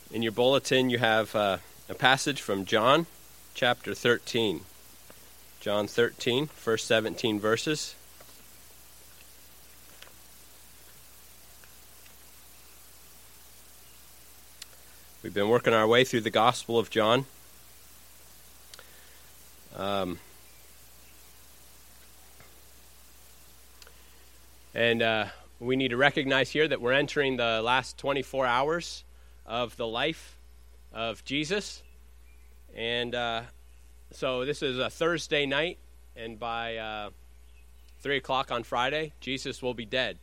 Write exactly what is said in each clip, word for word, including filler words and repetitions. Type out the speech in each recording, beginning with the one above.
In your bulletin, you have uh, a passage from John chapter thirteen. John thirteen, first seventeen verses. We've been working our way through the Gospel of John. Um, and uh, we need to recognize here that we're entering the last twenty-four hours of the life of Jesus. And uh, so this is a Thursday night, and by uh, three o'clock on Friday, Jesus will be dead.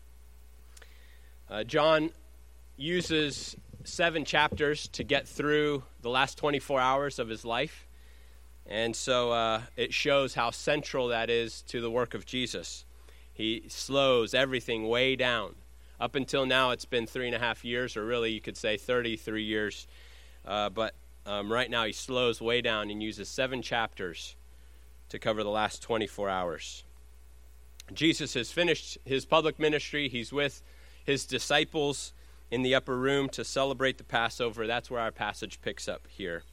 Uh, John uses seven chapters to get through the last twenty-four hours of his life. And so uh, it shows how central that is to the work of Jesus. He slows everything way down. Up until now, it's been three and a half years, or really you could say thirty-three years. Uh, but um, right now he slows way down and uses seven chapters to cover the last twenty-four hours. Jesus has finished his public ministry. He's with his disciples in the upper room to celebrate the Passover. That's where our passage picks up here.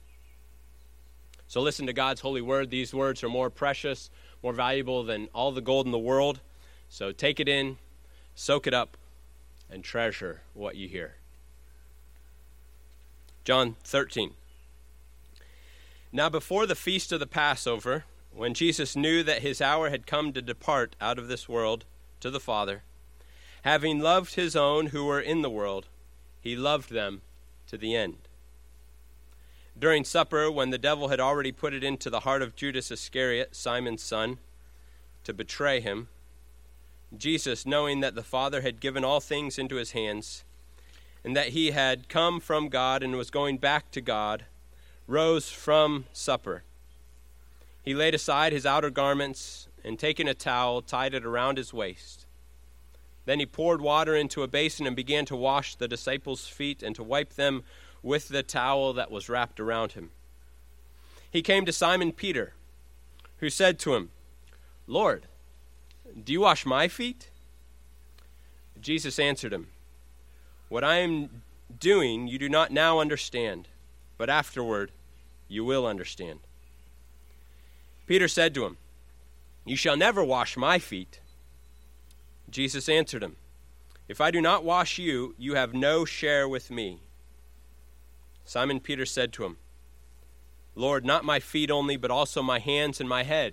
So listen to God's holy word. These words are more precious, more valuable than all the gold in the world. So take it in, soak it up, and treasure what you hear. John thirteen. Now before the feast of the Passover, when Jesus knew that his hour had come to depart out of this world to the Father, having loved his own who were in the world, he loved them to the end. During supper, when the devil had already put it into the heart of Judas Iscariot, Simon's son, to betray him, Jesus, knowing that the Father had given all things into his hands, and that he had come from God and was going back to God, rose from supper. He laid aside his outer garments, and taking a towel, tied it around his waist. Then he poured water into a basin and began to wash the disciples' feet and to wipe them with the towel that was wrapped around him. He came to Simon Peter, who said to him, "Lord, do you wash my feet?" Jesus answered him, "What I am doing you do not now understand, but afterward you will understand." Peter said to him, "You shall never wash my feet." Jesus answered him, "If I do not wash you, you have no share with me." Simon Peter said to him, "Lord, not my feet only, but also my hands and my head."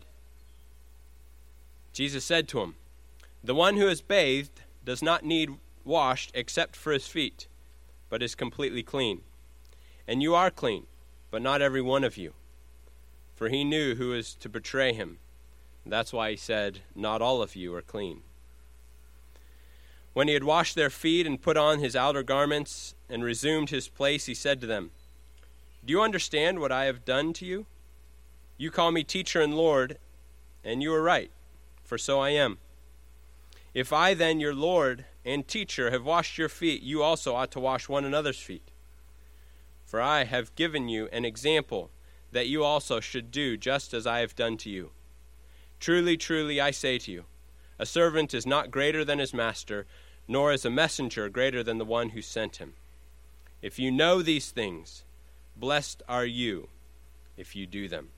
Jesus said to him, "The one who is bathed does not need washed except for his feet, but is completely clean. And you are clean, but not every one of you." For he knew who was to betray him. That's why he said, "Not all of you are clean." When he had washed their feet and put on his outer garments and resumed his place, he said to them, "Do you understand what I have done to you? You call me teacher and Lord, and you are right, for so I am. If I then, your Lord and teacher, have washed your feet, you also ought to wash one another's feet. For I have given you an example that you also should do just as I have done to you. Truly, truly, I say to you, a servant is not greater than his master, nor is a messenger greater than the one who sent him. If you know these things, blessed are you if you do them."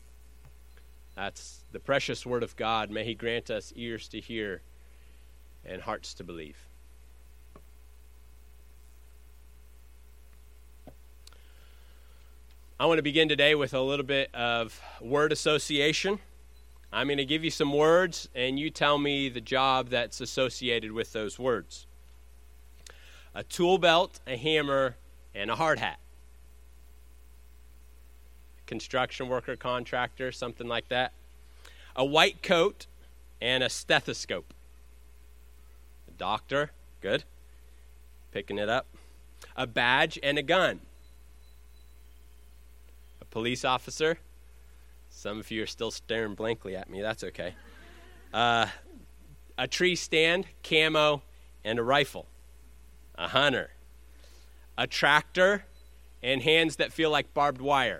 That's the precious word of God. May he grant us ears to hear and hearts to believe. I want to begin today with a little bit of word association. I'm going to give you some words, and you tell me the job that's associated with those words. A tool belt, a hammer, and a hard hat. Construction worker, contractor, something like that. A white coat and a stethoscope. A doctor, good. Picking it up. A badge and a gun. A police officer. Some of you are still staring blankly at me. That's okay. Uh, a tree stand, camo, and a rifle. A hunter. A tractor, and hands that feel like barbed wire.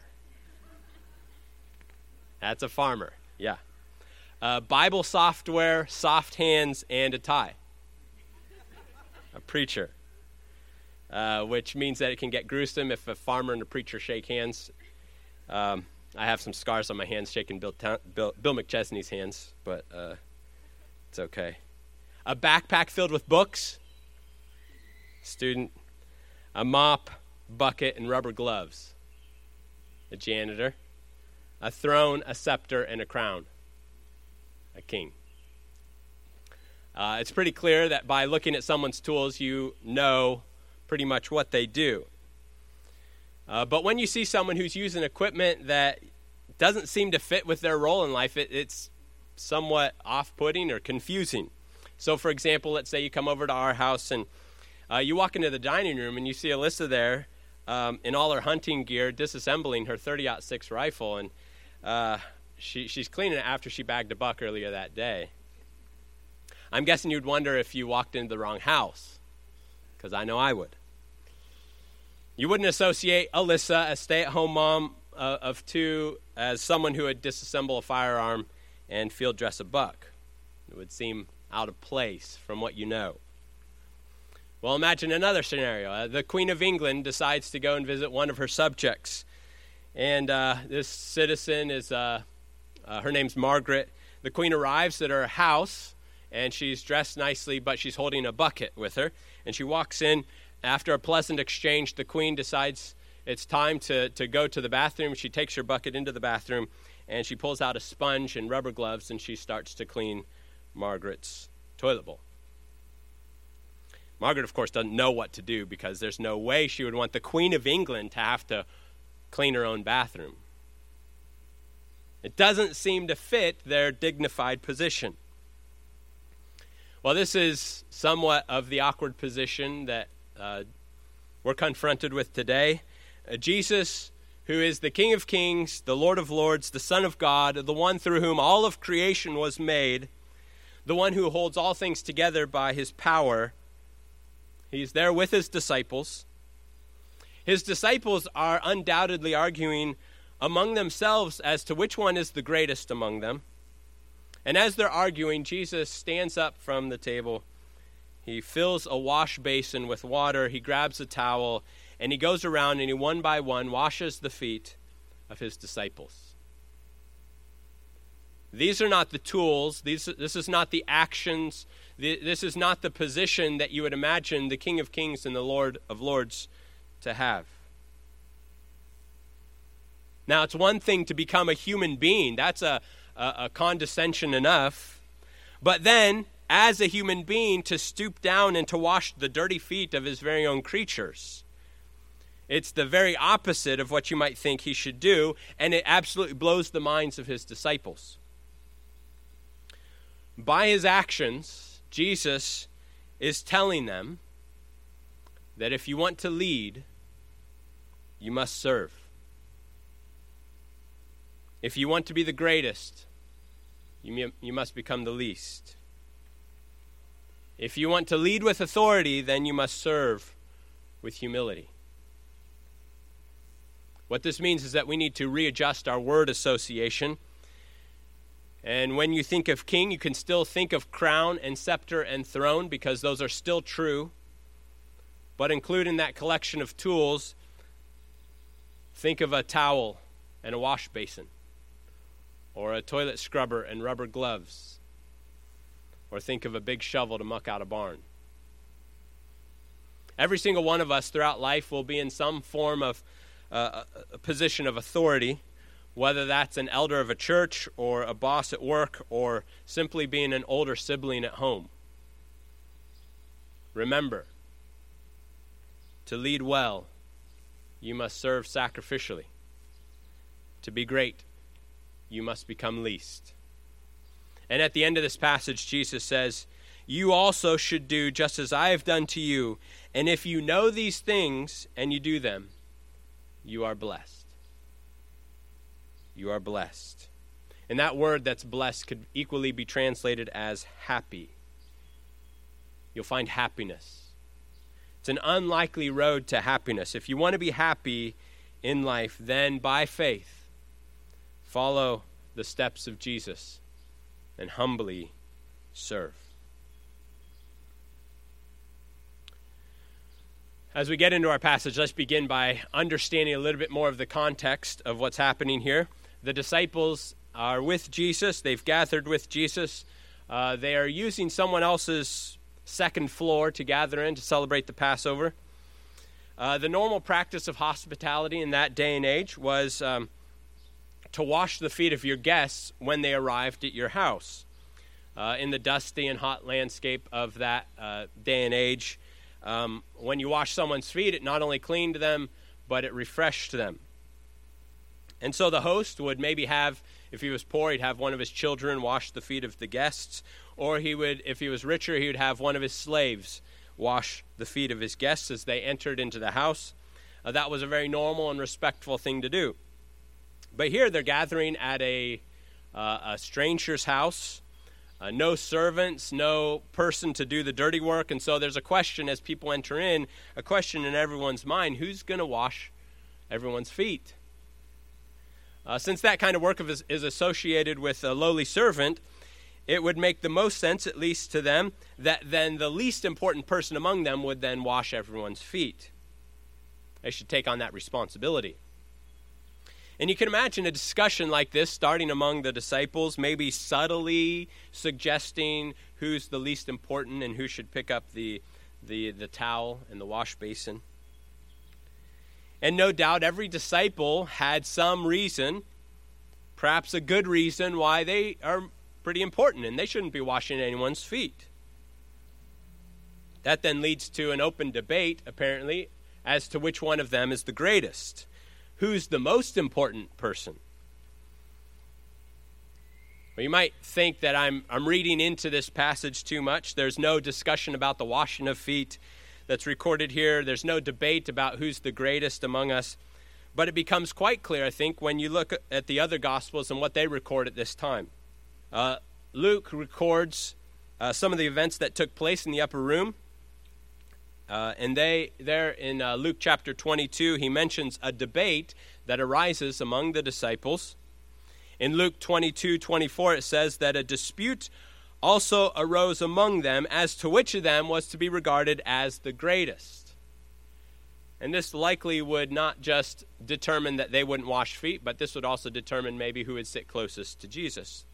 That's a farmer, yeah. Uh, Bible software, soft hands, and a tie. A preacher. uh, which means that it can get gruesome if a farmer and a preacher shake hands. Um, I have some scars on my hands shaking Bill, Ta- Bill, Bill McChesney's hands, but uh, it's okay. A backpack filled with books, student. A mop, bucket, and rubber gloves, a janitor. A throne, a scepter, and a crown, a king. Uh, it's pretty clear that by looking at someone's tools, you know pretty much what they do. Uh, but when you see someone who's using equipment that doesn't seem to fit with their role in life, it, it's somewhat off-putting or confusing. So, for example, let's say you come over to our house and uh, you walk into the dining room and you see Alyssa there um, in all her hunting gear, disassembling her thirty aught six rifle, and uh, she, she's cleaning it after she bagged a buck earlier that day. I'm guessing you'd wonder if you walked into the wrong house, because I know I would. You wouldn't associate Alyssa, a stay-at-home mom uh, of two, as someone who would disassemble a firearm and field dress a buck. It would seem out of place from what you know. Well, imagine another scenario. Uh, the Queen of England decides to go and visit one of her subjects. And uh, this citizen is, uh, uh, her name's Margaret. The Queen arrives at her house, and she's dressed nicely, but she's holding a bucket with her. And she walks in. After a pleasant exchange, the Queen decides it's time to, to go to the bathroom. She takes her bucket into the bathroom, and she pulls out a sponge and rubber gloves, and she starts to clean Margaret's toilet bowl. Margaret, of course, doesn't know what to do because there's no way she would want the Queen of England to have to clean her own bathroom. It doesn't seem to fit their dignified position. Well, this is somewhat of the awkward position that uh, we're confronted with today. Uh, Jesus, who is the King of Kings, the Lord of Lords, the Son of God, the one through whom all of creation was made, the one who holds all things together by his power. He's there with his disciples. His disciples are undoubtedly arguing among themselves as to which one is the greatest among them. And as they're arguing, Jesus stands up from the table. He fills a wash basin with water. He grabs a towel, and he goes around and he one by one washes the feet of his disciples. These are not the tools. These, this is not the actions. This is not the position that you would imagine the King of Kings and the Lord of Lords to have. Now, it's one thing to become a human being. That's a, a, a condescension enough. But then, as a human being, to stoop down and to wash the dirty feet of his very own creatures. It's the very opposite of what you might think he should do, and it absolutely blows the minds of his disciples. By his actions, Jesus is telling them that if you want to lead, you must serve. If you want to be the greatest, you, you must become the least. If you want to lead with authority, then you must serve with humility. What this means is that we need to readjust our word association. And when you think of king, you can still think of crown and scepter and throne because those are still true. But include in that collection of tools, think of a towel and a wash basin, or a toilet scrubber and rubber gloves, or think of a big shovel to muck out a barn. Every single one of us throughout life will be in some form of uh, a position of authority, whether that's an elder of a church or a boss at work or simply being an older sibling at home. Remember, to lead well, you must serve sacrificially. To be great, you must become least. And at the end of this passage, Jesus says, you also should do just as I have done to you. And if you know these things and you do them, you are blessed. You are blessed. And that word that's blessed could equally be translated as happy. You'll find happiness. It's an unlikely road to happiness. If you want to be happy in life, then by faith, follow the steps of Jesus and humbly serve. As we get into our passage, let's begin by understanding a little bit more of the context of what's happening here. The disciples are with Jesus. They've gathered with Jesus. Uh, they are using someone else's second floor to gather in to celebrate the Passover. Uh, the normal practice of hospitality in that day and age was um, to wash the feet of your guests when they arrived at your house. Uh, in the dusty and hot landscape of that uh, day and age, Um, when you wash someone's feet, it not only cleaned them, but it refreshed them. And so the host would maybe have, if he was poor, he'd have one of his children wash the feet of the guests. Or he would, if he was richer, he would have one of his slaves wash the feet of his guests as they entered into the house. Uh, that was a very normal and respectful thing to do. But here they're gathering at a, uh, a stranger's house. Uh, no servants, no person to do the dirty work. And so there's a question as people enter in, a question in everyone's mind, who's going to wash everyone's feet? Uh, since that kind of work is, is associated with a lowly servant, it would make the most sense, at least to them, that then the least important person among them would then wash everyone's feet. They should take on that responsibility. And you can imagine a discussion like this starting among the disciples, maybe subtly suggesting who's the least important and who should pick up the, the, the towel and the wash basin. And no doubt every disciple had some reason, perhaps a good reason, why they are pretty important and they shouldn't be washing anyone's feet. That then leads to an open debate, apparently, as to which one of them is the greatest. Who's the most important person? Well, you might think that I'm I'm reading into this passage too much. There's no discussion about the washing of feet that's recorded here. There's no debate about who's the greatest among us. But it becomes quite clear, I think, when you look at the other Gospels and what they record at this time. Uh, Luke records uh, some of the events that took place in the upper room. Uh, and they, there in uh, Luke chapter twenty-two, he mentions a debate that arises among the disciples. In Luke twenty-two twenty-four, it says that a dispute also arose among them as to which of them was to be regarded as the greatest. And this likely would not just determine that they wouldn't wash feet, but this would also determine maybe who would sit closest to Jesus.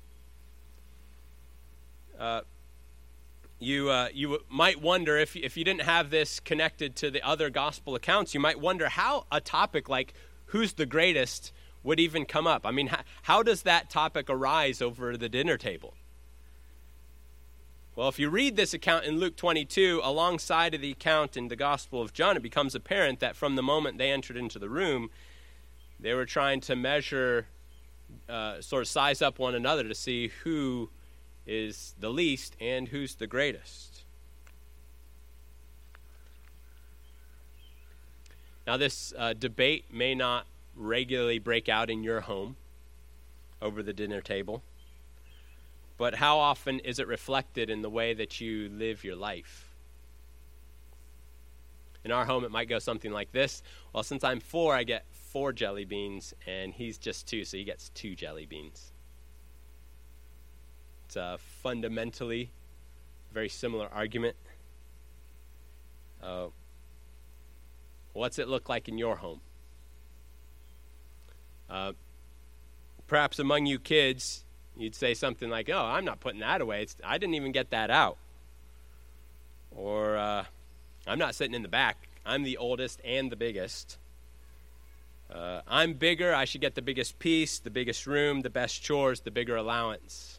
Uh, You uh, you might wonder, if, if you didn't have this connected to the other gospel accounts, you might wonder how a topic like who's the greatest would even come up. I mean, how, how does that topic arise over the dinner table? Well, if you read this account in Luke twenty-two, alongside of the account in the Gospel of John, it becomes apparent that from the moment they entered into the room, they were trying to measure, uh, sort of size up one another to see who is the least and who's the greatest. Now, this uh, debate may not regularly break out in your home over the dinner table, but how often is it reflected in the way that you live your life? In our home, it might go something like this. Well, since I'm four, I get four jelly beans, and he's just two, so he gets two jelly beans. It's a fundamentally very similar argument. Uh, what's it look like in your home? Uh, perhaps among you kids, you'd say something like, oh, I'm not putting that away. It's, I didn't even get that out. Or, uh, I'm not sitting in the back. I'm the oldest and the biggest. Uh, I'm bigger. I should get the biggest piece, the biggest room, the best chores, the bigger allowance.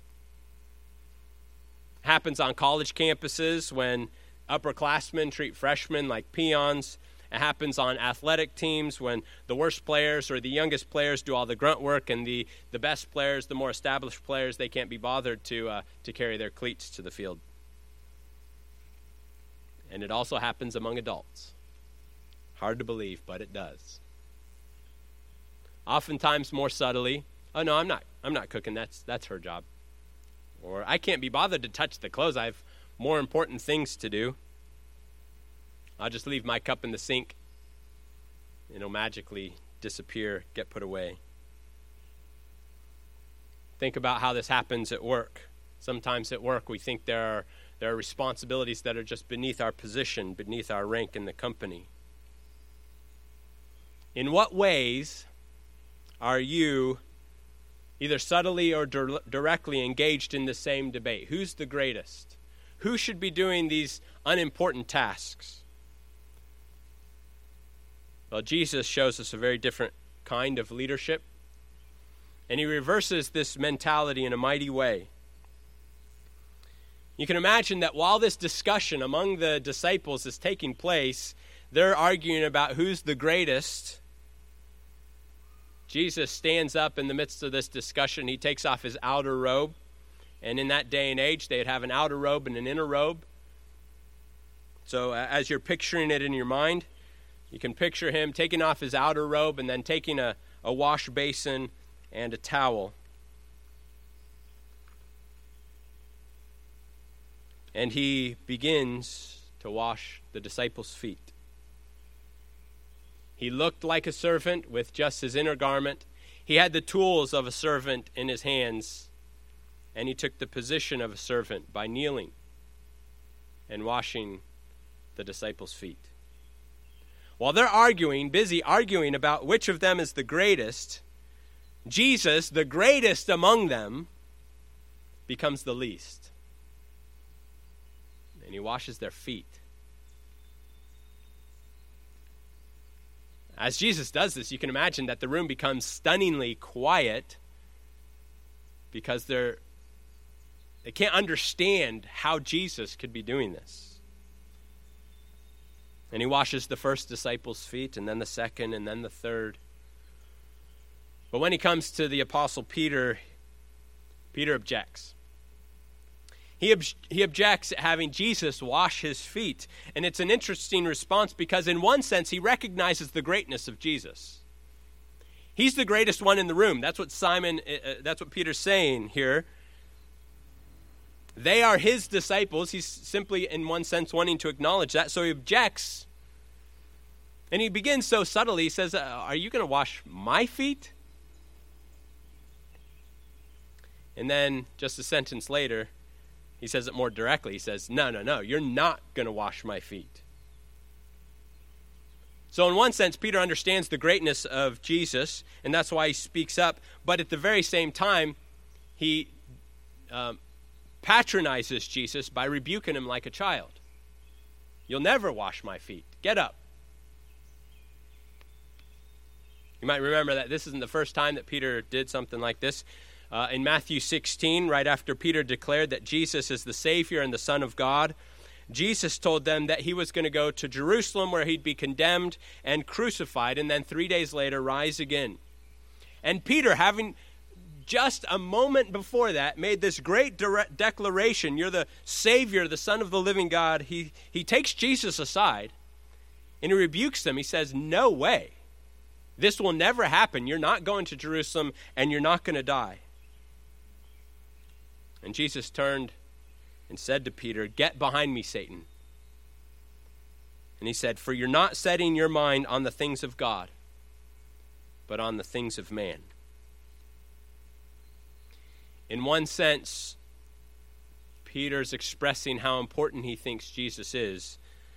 Happens on college campuses when upperclassmen treat freshmen like peons. It happens on athletic teams when the worst players or the youngest players do all the grunt work, and the, the best players, the more established players, they can't be bothered to uh, to carry their cleats to the field. And it also happens among adults. Hard to believe, but it does. Oftentimes more subtly, oh no, I'm not I'm not cooking, that's that's her job. Or I can't be bothered to touch the clothes, I have more important things to do. I'll just leave my cup in the sink. It'll magically disappear, get put away. Think about how this happens at work. Sometimes at work we think there are there are responsibilities that are just beneath our position, beneath our rank in the company. In what ways are you either subtly or dir- directly engaged in the same debate? Who's the greatest? Who should be doing these unimportant tasks? Well, Jesus shows us a very different kind of leadership, and he reverses this mentality in a mighty way. You can imagine that while this discussion among the disciples is taking place, they're arguing about who's the greatest. Jesus stands up in the midst of this discussion. He takes off his outer robe. And in that day and age, they'd have an outer robe and an inner robe. So uh, as you're picturing it in your mind, you can picture him taking off his outer robe and then taking a, a wash basin and a towel. And he begins to wash the disciples' feet. He looked like a servant with just his inner garment. He had the tools of a servant in his hands, and he took the position of a servant by kneeling and washing the disciples' feet. While they're arguing, busy arguing about which of them is the greatest, Jesus, the greatest among them, becomes the least. And he washes their feet. As Jesus does this, you can imagine that the room becomes stunningly quiet because they're, they can't understand how Jesus could be doing this. And he washes the first disciple's feet, and then the second, and then the third. But when he comes to the Apostle Peter, Peter objects. He, ob- he objects at having Jesus wash his feet. And it's an interesting response because in one sense, he recognizes the greatness of Jesus. He's the greatest one in the room. That's what Simon, uh, that's what Peter's saying here. They are his disciples. He's simply, in one sense, wanting to acknowledge that. So he objects. And he begins so subtly. He says, uh, are you going to wash my feet? And then just a sentence later, he says it more directly. He says, no, no, no, you're not going to wash my feet. So in one sense, Peter understands the greatness of Jesus, and that's why he speaks up. But at the very same time, he um, patronizes Jesus by rebuking him like a child. You'll never wash my feet. Get up. You might remember that this isn't the first time that Peter did something like this. Uh, in Matthew sixteen, right after Peter declared that Jesus is the Savior and the Son of God, Jesus told them that he was going to go to Jerusalem where he'd be condemned and crucified, and then three days later rise again. And Peter, having just a moment before that made this great de- declaration, you're the Savior, the Son of the living God, he, he takes Jesus aside and he rebukes them. He says, no way. This will never happen. You're not going to Jerusalem and you're not going to die. And Jesus turned and said to Peter, get behind me, Satan. And he said, for you're not setting your mind on the things of God, but on the things of man. In one sense, Peter's expressing how important he thinks Jesus is.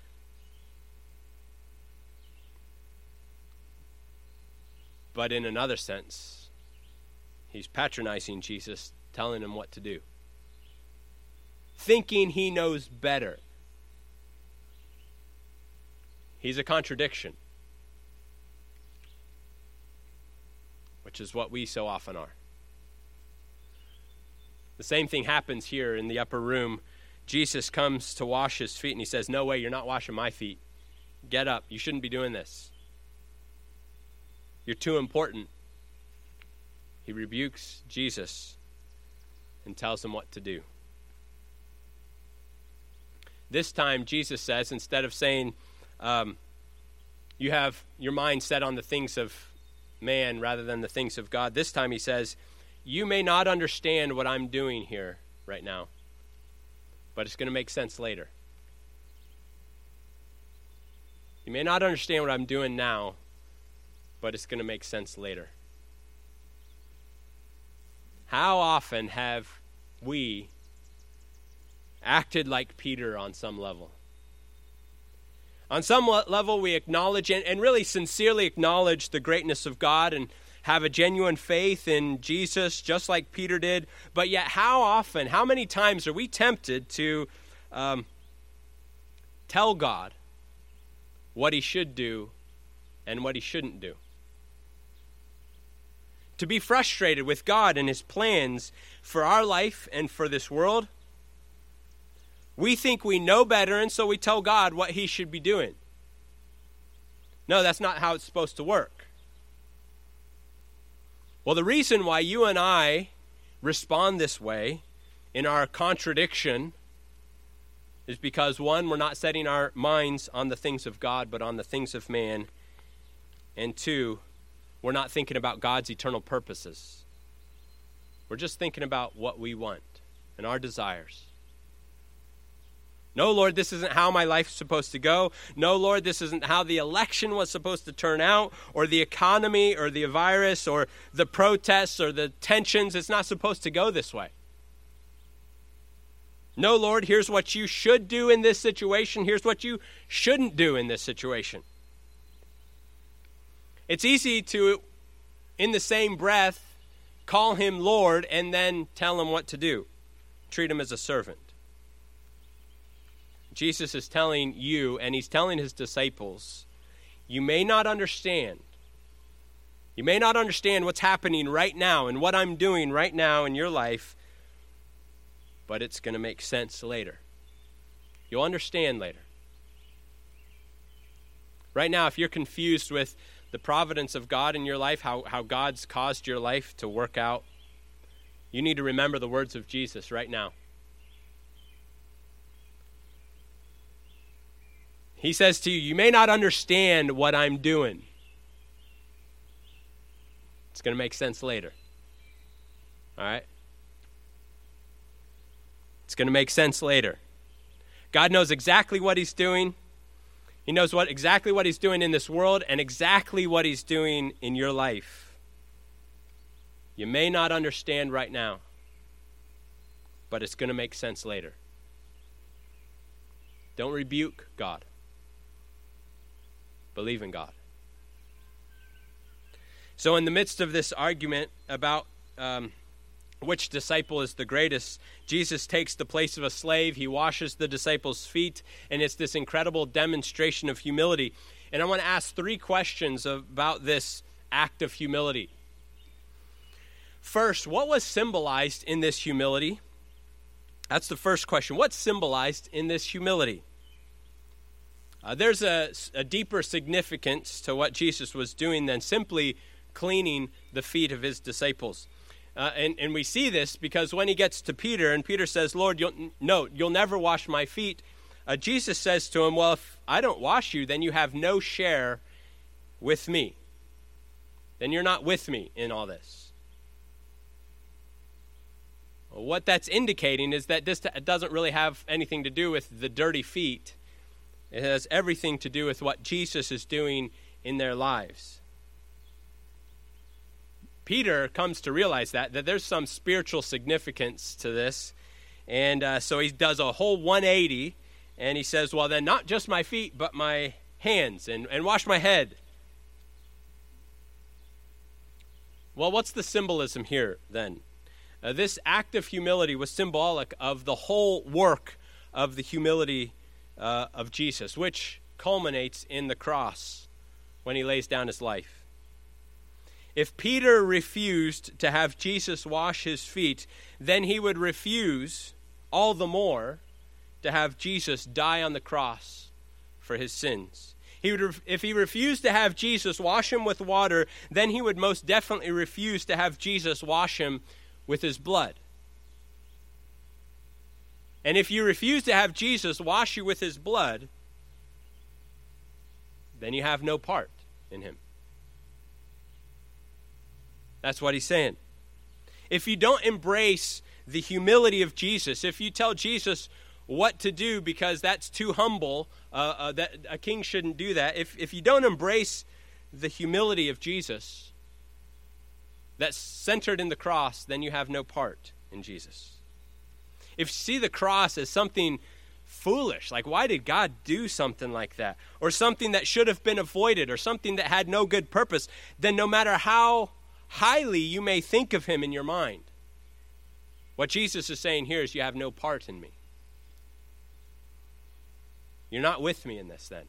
But in another sense, he's patronizing Jesus, telling him what to do, thinking he knows better. He's a contradiction, which is what we so often are. The same thing happens here in the upper room. Jesus comes to wash his feet, and he says, no way, you're not washing my feet. Get up. You shouldn't be doing this. You're too important. He rebukes Jesus and tells him what to do. This time, Jesus says, instead of saying, um, you have your mind set on the things of man rather than the things of God, this time he says, you may not understand what I'm doing here right now, but it's going to make sense later. You may not understand what I'm doing now, but it's going to make sense later. How often have we acted like Peter on some level? On some level, we acknowledge and, and really sincerely acknowledge the greatness of God and have a genuine faith in Jesus, just like Peter did. But yet, how often, how many times are we tempted to um, tell God what he should do and what he shouldn't do? To be frustrated with God and his plans for our life and for this world. We think we know better, and so we tell God what he should be doing. No, that's not how it's supposed to work. Well, the reason why you and I respond this way in our contradiction is because, one, we're not setting our minds on the things of God, but on the things of man. And two, we're not thinking about God's eternal purposes. We're just thinking about what we want and our desires. No, Lord, this isn't how my life's supposed to go. No, Lord, this isn't how the election was supposed to turn out, or the economy, or the virus, or the protests, or the tensions. It's not supposed to go this way. No, Lord, here's what you should do in this situation. Here's what you shouldn't do in this situation. It's easy to, in the same breath, call him Lord and then tell him what to do. Treat him as a servant. Jesus is telling you, and he's telling his disciples, you may not understand. You may not understand what's happening right now and what I'm doing right now in your life, but it's going to make sense later. You'll understand later. Right now, if you're confused with the providence of God in your life, how, how God's caused your life to work out, you need to remember the words of Jesus right now. He says to you, you may not understand what I'm doing. It's going to make sense later. All right? It's going to make sense later. God knows exactly what he's doing. He knows what exactly what he's doing in this world and exactly what he's doing in your life. You may not understand right now, but it's going to make sense later. Don't rebuke God. Believe in God. So in the midst of this argument about um, which disciple is the greatest, Jesus takes the place of a slave. He washes the disciples' feet, and it's this incredible demonstration of humility. And I want to ask three questions about this act of humility. First, what was symbolized in this humility? That's the first question. What's symbolized in this humility? Uh, there's a, a deeper significance to what Jesus was doing than simply cleaning the feet of his disciples. Uh, and, and we see this because when he gets to Peter, and Peter says, Lord, you'll, no, you'll never wash my feet. Uh, Jesus says to him, well, if I don't wash you, then you have no share with me. Then you're not with me in all this. Well, what that's indicating is that this doesn't really have anything to do with the dirty feet. It has everything to do with what Jesus is doing in their lives. Peter comes to realize that, that there's some spiritual significance to this. And uh, so he does a whole one eighty, and he says, well, then not just my feet, but my hands, and, and wash my head. Well, what's the symbolism here, then? Uh, this act of humility was symbolic of the whole work of the humility Uh, of Jesus, which culminates in the cross when he lays down his life. If Peter refused to have Jesus wash his feet, then he would refuse all the more to have Jesus die on the cross for his sins. He would, if he refused to have Jesus wash him with water, then he would most definitely refuse to have Jesus wash him with his blood. And if you refuse to have Jesus wash you with his blood, then you have no part in him. That's what he's saying. If you don't embrace the humility of Jesus, if you tell Jesus what to do because that's too humble, uh, uh, that a king shouldn't do that, if, if you don't embrace the humility of Jesus that's centered in the cross, then you have no part in Jesus. If you see the cross as something foolish. Like, why did God do something like that? Or something that should have been avoided, or something that had no good purpose, then no matter how highly you may think of him in your mind, what Jesus is saying here is you have no part in me. You're not with me in this then.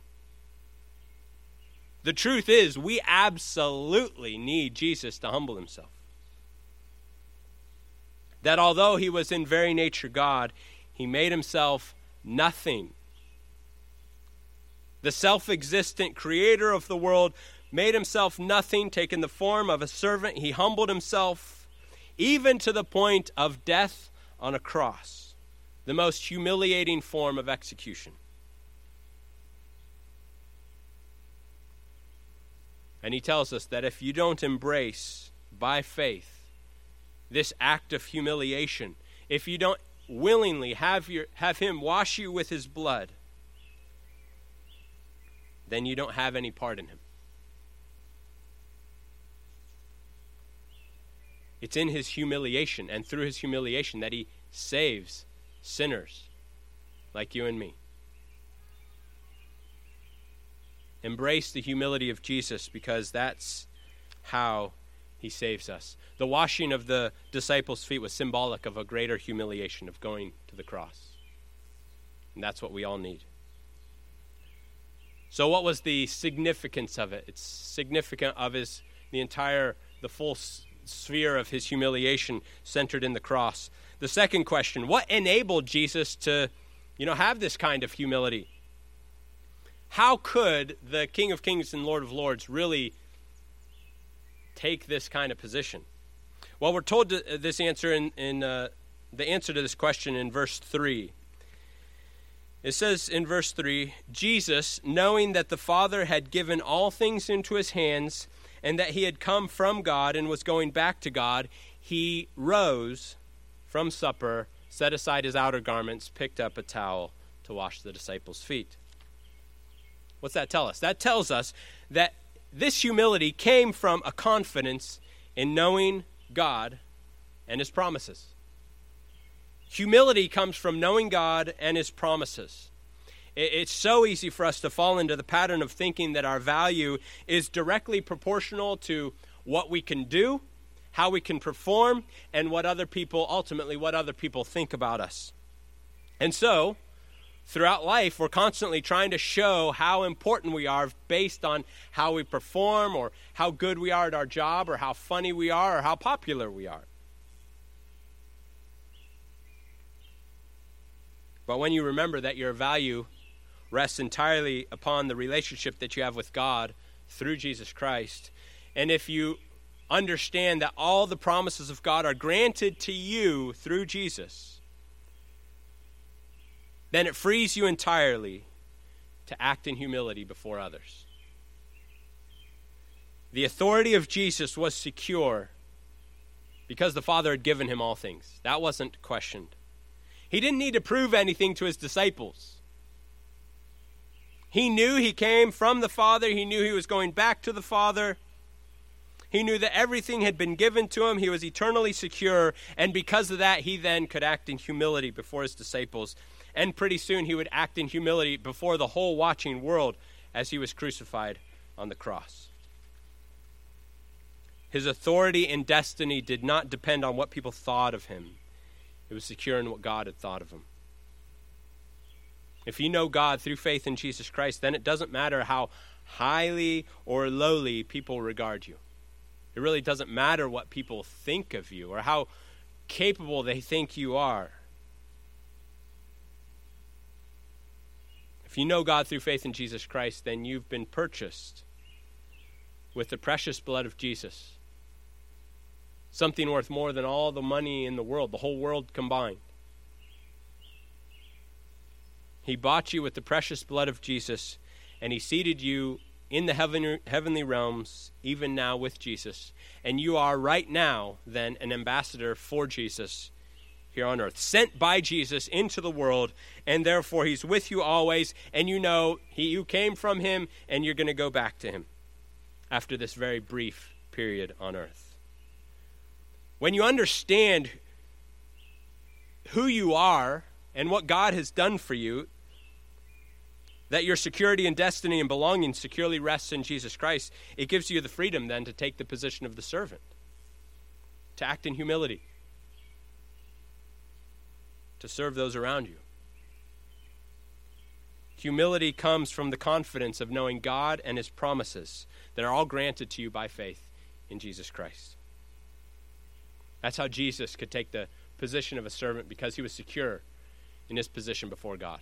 The truth is, we absolutely need Jesus to humble himself. That although he was in very nature God, he made himself nothing. The self-existent creator of the world made himself nothing, taking the form of a servant. He humbled himself even to the point of death on a cross, the most humiliating form of execution. And he tells us that if you don't embrace by faith this act of humiliation, if you don't willingly have your have him wash you with his blood, then you don't have any part in him. It's in his humiliation and through his humiliation that he saves sinners like you and me. Embrace the humility of Jesus, because that's how he saves us. The washing of the disciples' feet was symbolic of a greater humiliation of going to the cross. And that's what we all need. So what was the significance of it? It's significant of his, the entire, the full sphere of his humiliation centered in the cross. The second question, what enabled Jesus to, you know, have this kind of humility? How could the King of Kings and Lord of Lords really take this kind of position? Well, we're told this answer in, in uh, the answer to this question in verse three. It says in verse three, Jesus, knowing that the Father had given all things into his hands, and that he had come from God and was going back to God, he rose from supper, set aside his outer garments, picked up a towel to wash the disciples' feet. What's that tell us? That tells us that this humility came from a confidence in knowing God and his promises. Humility comes from knowing God and his promises. It's so easy for us to fall into the pattern of thinking that our value is directly proportional to what we can do, how we can perform, and what other people, ultimately, what other people think about us. And so, throughout life, we're constantly trying to show how important we are based on how we perform, or how good we are at our job, or how funny we are, or how popular we are. But when you remember that your value rests entirely upon the relationship that you have with God through Jesus Christ, and if you understand that all the promises of God are granted to you through Jesus, then it frees you entirely to act in humility before others. The authority of Jesus was secure because the Father had given him all things. That wasn't questioned. He didn't need to prove anything to his disciples. He knew he came from the Father. He knew he was going back to the Father. He knew that everything had been given to him. He was eternally secure. And because of that, he then could act in humility before his disciples. And pretty soon he would act in humility before the whole watching world as he was crucified on the cross. His authority and destiny did not depend on what people thought of him. It was secure in what God had thought of him. If you know God through faith in Jesus Christ, then it doesn't matter how highly or lowly people regard you. It really doesn't matter what people think of you or how capable they think you are. If you know God through faith in Jesus Christ, then you've been purchased with the precious blood of Jesus. Something worth more than all the money in the world, the whole world combined. He bought you with the precious blood of Jesus, and he seated you in the heaven, heavenly realms, even now with Jesus. And you are right now, then, an ambassador for Jesus here on earth, sent by Jesus into the world, and therefore he's with you always, and you know he, you came from him, and you're going to go back to him after this very brief period on earth. When you understand who you are and what God has done for you, that your security and destiny and belonging securely rests in Jesus Christ, it gives you the freedom then to take the position of the servant, to act in humility, to serve those around you. Humility comes from the confidence of knowing God and his promises that are all granted to you by faith in Jesus Christ. That's how Jesus could take the position of a servant, because he was secure in his position before God.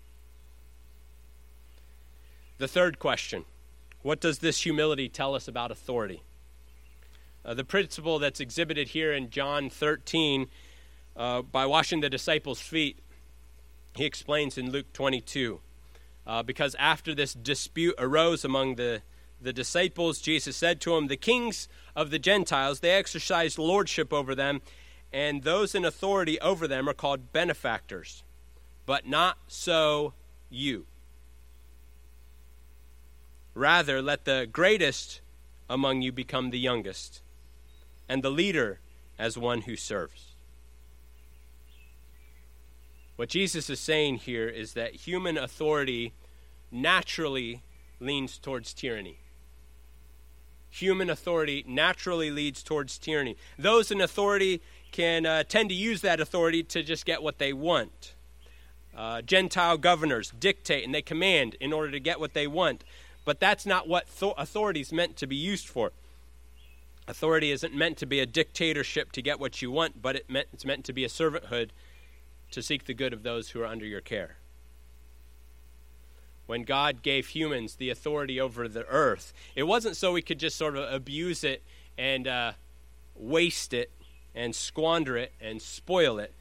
The third question, what does this humility tell us about authority? Uh, the principle that's exhibited here in John thirteen, uh, by washing the disciples' feet, he explains in Luke twenty-two. Uh, because after this dispute arose among the, the disciples, Jesus said to them, the kings of the Gentiles, they exercise lordship over them, and those in authority over them are called benefactors. But not so you. Rather, let the greatest among you become the youngest, and the leader as one who serves. What Jesus is saying here is that human authority naturally leans towards tyranny. Human authority naturally leads towards tyranny. Those in authority can uh, tend to use that authority to just get what they want. Uh, Gentile governors dictate and they command in order to get what they want. But that's not what th- authority is meant to be used for. Authority isn't meant to be a dictatorship to get what you want, but it meant, it's meant to be a servanthood to seek the good of those who are under your care. When God gave humans the authority over the earth, it wasn't so we could just sort of abuse it and uh, waste it and squander it and spoil it.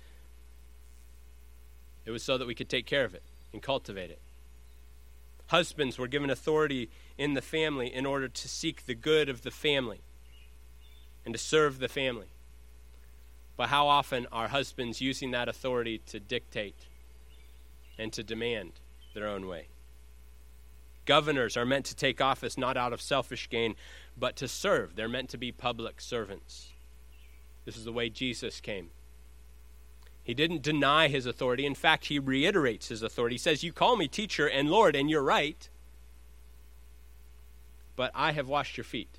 It was so that we could take care of it and cultivate it. Husbands were given authority in the family in order to seek the good of the family and to serve the family. But how often are husbands using that authority to dictate and to demand their own way? Governors are meant to take office not out of selfish gain, but to serve. They're meant to be public servants. This is the way Jesus came. He didn't deny his authority. In fact, he reiterates his authority. He says, you call me teacher and Lord, and you're right, but I have washed your feet.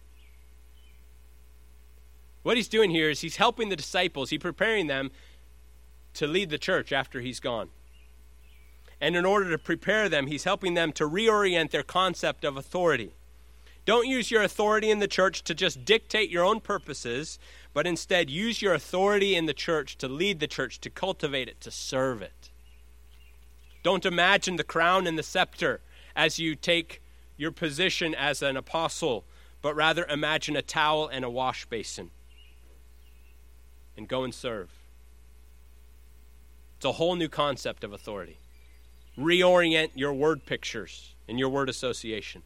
What he's doing here is he's helping the disciples. He's preparing them to lead the church after he's gone. And in order to prepare them, he's helping them to reorient their concept of authority. Don't use your authority in the church to just dictate your own purposes, but instead use your authority in the church to lead the church, to cultivate it, to serve it. Don't imagine the crown and the scepter as you take your position as an apostle, but rather imagine a towel and a wash basin and go and serve. It's a whole new concept of authority. Reorient your word pictures and your word association.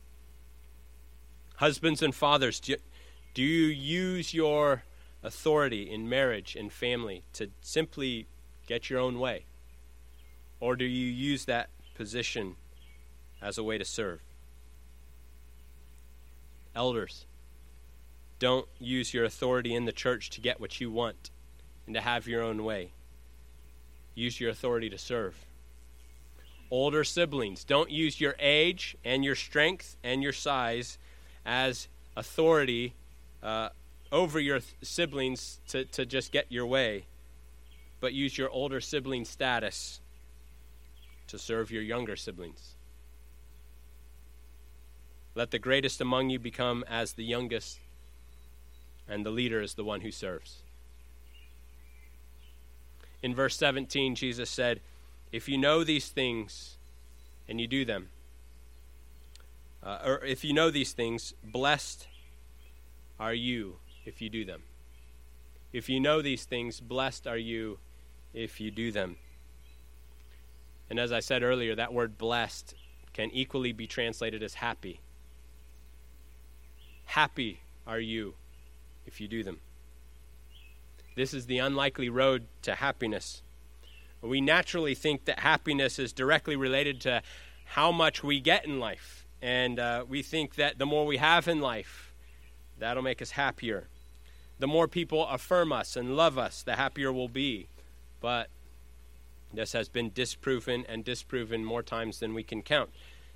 Husbands and fathers, do, do you use your authority in marriage and family to simply get your own way? Or do you use that position as a way to serve? Elders, don't use your authority in the church to get what you want and to have your own way. Use your authority to serve. Older siblings, don't use your age and your strength and your size as authority uh, over your th- siblings to, to just get your way, but use your older sibling status to serve your younger siblings. Let the greatest among you become as the youngest, and the leader is the one who serves. In verse seventeen, Jesus said, if you know these things and you do them, Uh, or if you know these things, blessed are you if you do them. If you know these things, blessed are you if you do them. And as I said earlier, that word blessed can equally be translated as happy. Happy are you if you do them. This is the unlikely road to happiness. We naturally think that happiness is directly related to how much we get in life. And uh, we think that the more we have in life, that'll make us happier. The more people affirm us and love us, the happier we'll be. But This has been disproven and disproven more times than we can count.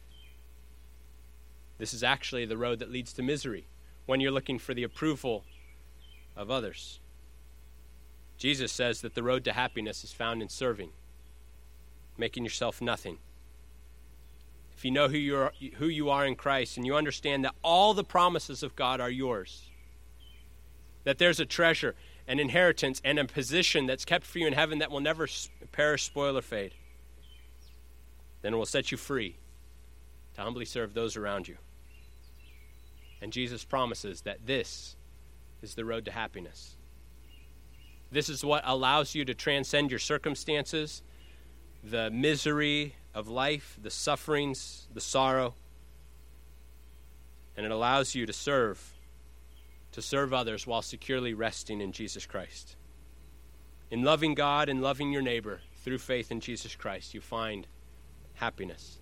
This is actually the road that leads to misery when you're looking for the approval of others. Jesus says that the road to happiness is found in serving, making yourself nothing. If you know who you are, who you are in Christ, and you understand that all the promises of God are yours, that there's a treasure, an inheritance, and a position that's kept for you in heaven that will never perish, spoil, or fade, then it will set you free to humbly serve those around you. And Jesus promises that this is the road to happiness. This is what allows you to transcend your circumstances, the misery of life, the sufferings, the sorrow, and it allows you to serve, to serve others while securely resting in Jesus Christ. In loving God and loving your neighbor through faith in Jesus Christ, you find happiness.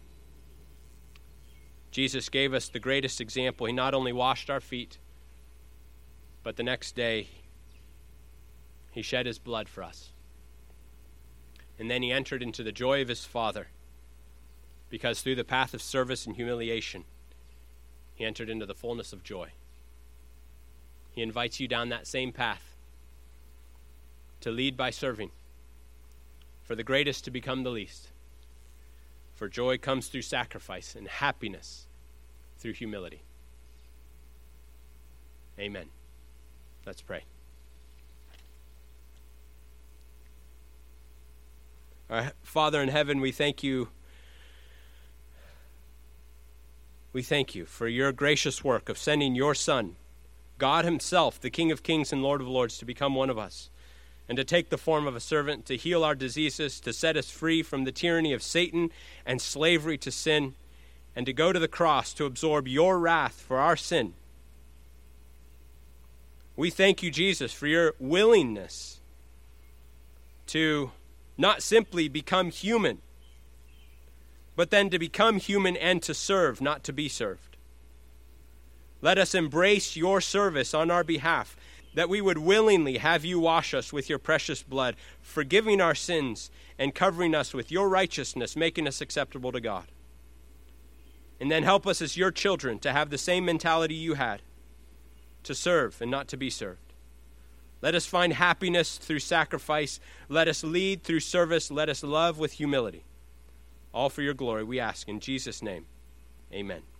Jesus gave us the greatest example. He not only washed our feet, but the next day, he shed his blood for us. And then he entered into the joy of his Father, because through the path of service and humiliation, he entered into the fullness of joy. He invites you down that same path to lead by serving, for the greatest to become the least. For joy comes through sacrifice, and happiness through humility. Amen. Let's pray. Our Father in heaven, we thank you. We thank you for your gracious work of sending your Son, God himself, the King of kings and Lord of lords, to become one of us, and to take the form of a servant, to heal our diseases, to set us free from the tyranny of Satan and slavery to sin, and to go to the cross to absorb your wrath for our sin. We thank you, Jesus, for your willingness to not simply become human, but then to become human and to serve, not to be served. Let us embrace your service on our behalf, that we would willingly have you wash us with your precious blood, forgiving our sins and covering us with your righteousness, making us acceptable to God. And then help us as your children to have the same mentality you had, to serve and not to be served. Let us find happiness through sacrifice. Let us lead through service. Let us love with humility. All for your glory, we ask in Jesus' name. Amen.